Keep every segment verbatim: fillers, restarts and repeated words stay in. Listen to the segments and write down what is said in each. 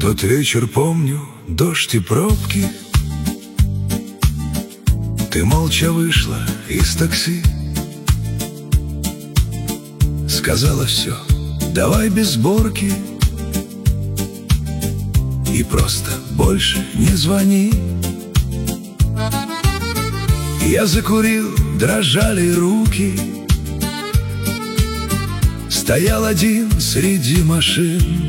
тот вечер помню, дождь и пробки. Ты молча вышла из такси, сказала все, давай без сборки, и просто больше не звони. Я закурил, дрожали руки, стоял один среди машин.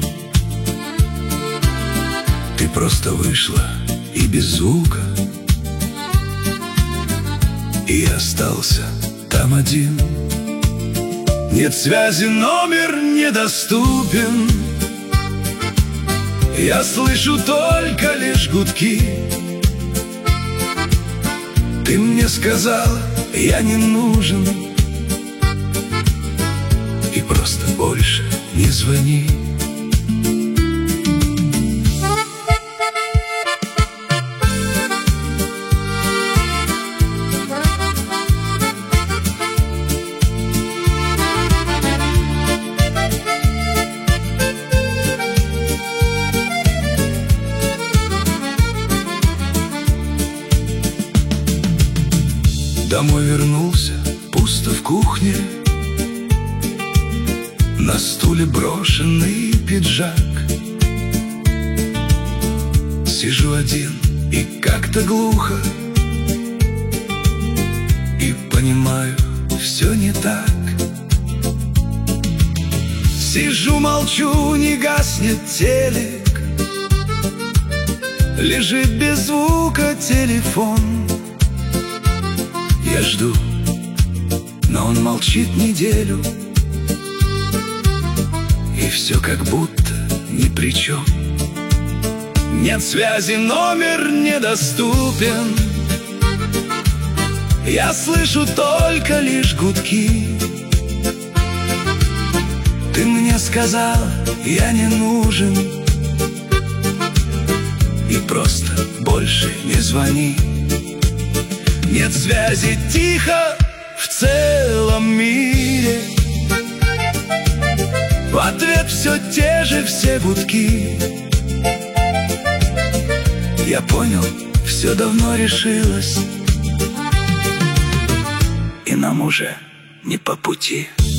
Ты просто вышла и без звука, и я остался там один. Нет связи, номер недоступен, я слышу только лишь гудки. Ты мне сказала, я не нужен, и просто больше не звони. Домой вернулся, пусто в кухне, на стуле брошенный пиджак. Сижу один и как-то глухо, и понимаю, все не так. Сижу, молчу, не гаснет телек, лежит без звука телефон. Я жду, но он молчит неделю, и все как будто ни при чем. Нет связи, номер недоступен, я слышу только лишь гудки. Ты мне сказала, я не нужен, и просто больше не звони. Нет связи, тихо в целом мире, в ответ все те же все гудки. Я понял, все давно решилось, и нам уже не по пути.